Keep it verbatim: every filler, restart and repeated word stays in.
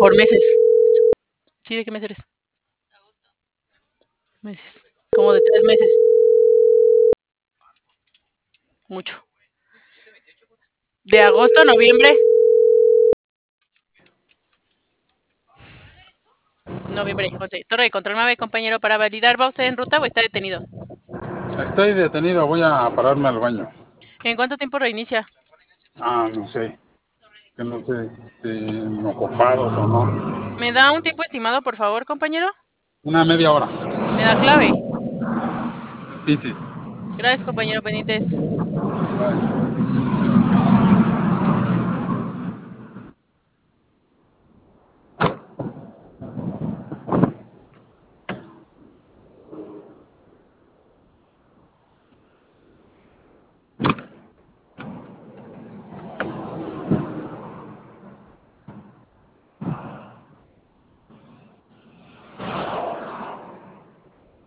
por meses. Sí, ¿de qué mes eres? Meses. Como de tres meses. Mucho. De agosto a noviembre. Noviembre, once. Torre de control nueve, compañero, para validar. ¿Va usted en ruta o está detenido? Estoy detenido, voy a pararme al baño. ¿En cuánto tiempo reinicia? Ah, no sé. Que no sé si estén ocupados o no. ¿Me da un tiempo estimado, por favor, compañero? Una media hora. ¿Me da clave? Piscis. Gracias, compañero, pendientes. Bye.